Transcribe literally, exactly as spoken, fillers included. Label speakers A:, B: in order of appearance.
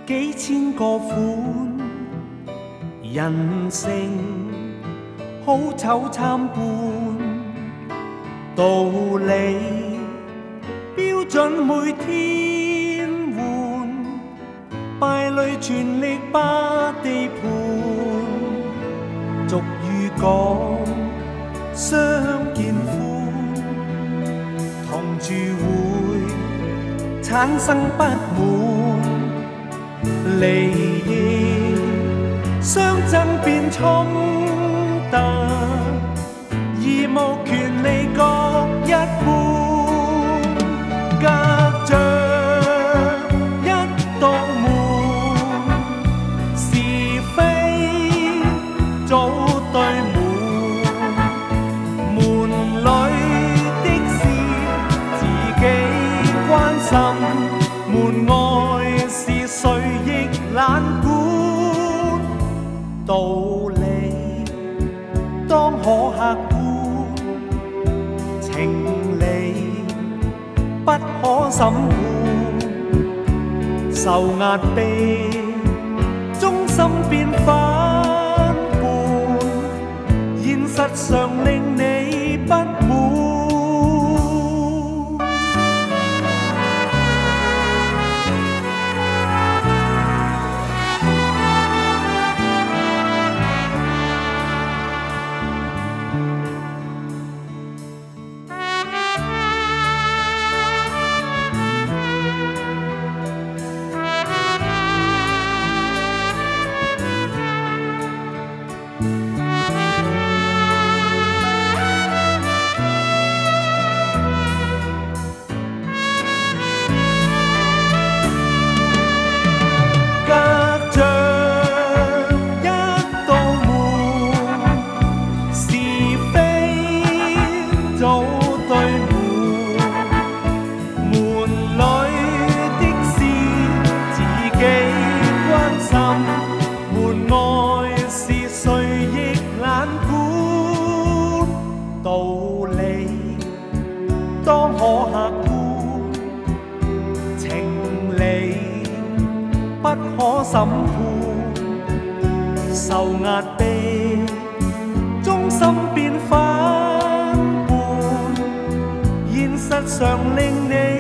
A: 幾千個款，人性好醜參半，道理標準每天換，敗類全力霸地盤，俗語講相見歡，同住會產生不滿，利益相爭變衝突，義務權利各一半，隔着一道門，是非早對門，門裏的事自己關心，門外是誰亦懶管，道理當可客觀，情理不可審判，受壓迫中心變反叛，現實上令你不滿。早對門，門裏的事自己關心，門外是誰亦懶管，道理當可客觀，情理不可審判，受壓迫中心變反，現實上令你